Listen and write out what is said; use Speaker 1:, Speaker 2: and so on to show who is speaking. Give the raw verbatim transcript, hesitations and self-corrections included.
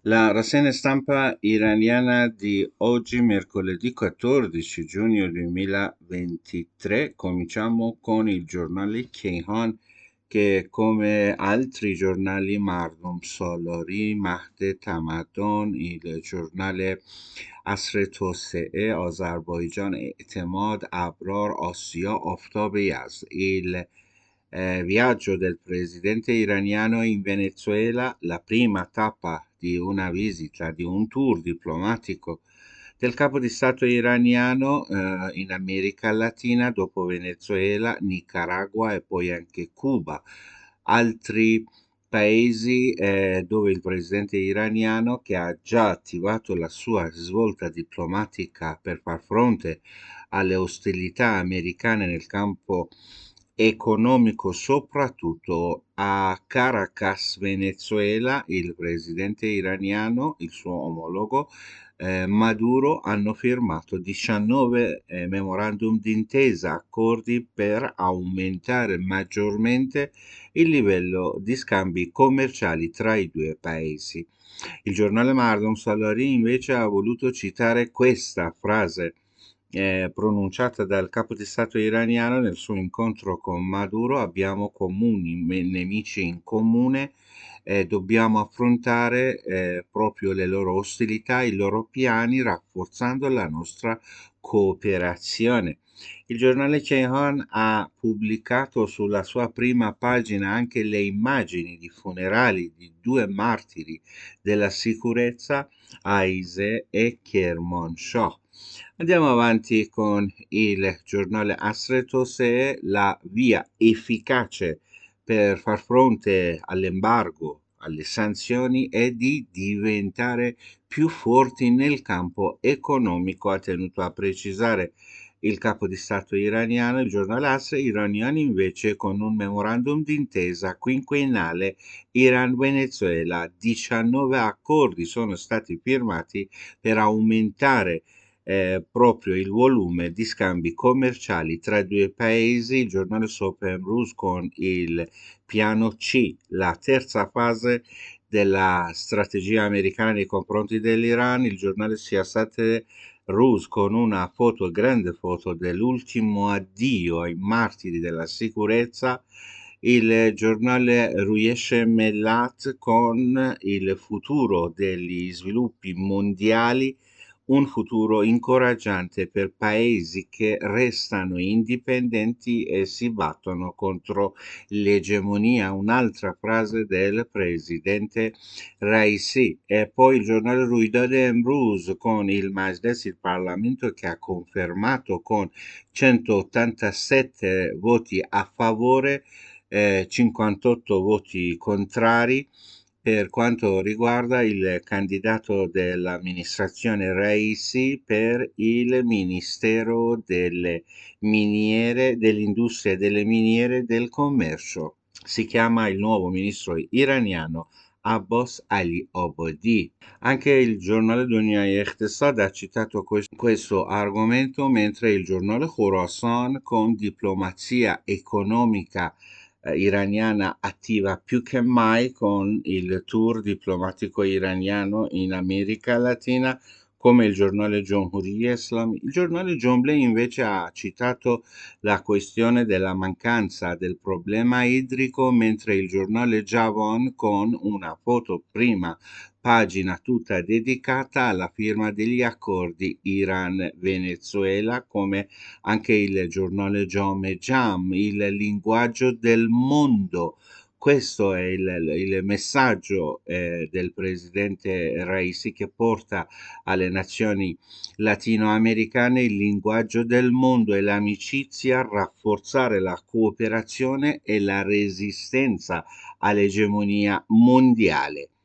Speaker 1: La rassegna stampa iraniana di oggi, mercoledì quattordici giugno duemilaventitré, cominciamo con il giornale Kayhan che, come altri giornali Mardom Solari, Mahde Tamadon, il giornale Asr Tose'e, Azerbaijan Etemad, Abrar, Assia, Aftab Yazd, il eh, viaggio del presidente iraniano in Venezuela, la prima tappa di una visita, di un tour diplomatico del capo di Stato iraniano eh, in America Latina, dopo Venezuela, Nicaragua e poi anche Cuba. Altri paesi eh, dove il presidente iraniano, che ha già attivato la sua svolta diplomatica per far fronte alle ostilità americane nel campo economico, soprattutto a Caracas, Venezuela, il presidente iraniano, il suo omologo, eh, Maduro, hanno firmato diciannove eh, memorandum d'intesa, accordi per aumentare maggiormente il livello di scambi commerciali tra i due paesi. Il giornale Mardon Salari invece ha voluto citare questa frase eh, pronunciata dal capo di Stato iraniano nel suo incontro con Maduro: abbiamo comuni me- nemici in comune, eh, dobbiamo affrontare eh, proprio le loro ostilità, i loro piani, rafforzando la nostra cooperazione. Il giornale Ceyhan ha pubblicato sulla sua prima pagina anche le immagini di funerali di due martiri della sicurezza, Aise e Kermanshah. Andiamo avanti con il giornale Asretose, la via efficace per far fronte all'embargo, alle sanzioni, è di diventare più forti nel campo economico, ha tenuto a precisare il capo di Stato iraniano. Il giornale Asr iraniano invece, con un memorandum d'intesa quinquennale Iran-Venezuela, diciannove accordi sono stati firmati per aumentare eh, proprio il volume di scambi commerciali tra i due paesi. Il giornale Sopen Rus con il piano C, la terza fase della strategia americana nei confronti dell'Iran. Il giornale Siyasat Rus con una foto, grande foto dell'ultimo addio ai martiri della sicurezza. Il giornale Ruyesh Mellat con il futuro degli sviluppi mondiali, un futuro incoraggiante per paesi che restano indipendenti e si battono contro l'egemonia. Un'altra frase del presidente Raisi. E poi il giornale Ruidad Emruz con il Majlis, il Parlamento, che ha confermato con centottantasette voti a favore, eh, cinquantotto voti contrari, per quanto riguarda il candidato dell'amministrazione Raisi per il Ministero delle Miniere, dell'Industria e delle Miniere e del Commercio. Si chiama il nuovo ministro iraniano Abbas Ali Obodi. Anche il giornale Dunia Iqtisad ha citato questo, questo argomento, mentre il giornale Khorasan, con diplomazia economica eh, iraniana attiva più che mai con il tour diplomatico iraniano in America Latina, come il giornale Jomhuriye Islami. Il giornale Jomble invece ha citato la questione della mancanza del problema idrico, mentre il giornale Javon, con una foto prima pagina tutta dedicata alla firma degli accordi Iran-Venezuela, come anche il giornale Jome Jam, il linguaggio del mondo. Questo è il, il messaggio eh, del presidente Raisi, che porta alle nazioni latinoamericane il linguaggio del mondo e l'amicizia, rafforzare la cooperazione e la resistenza all'egemonia mondiale.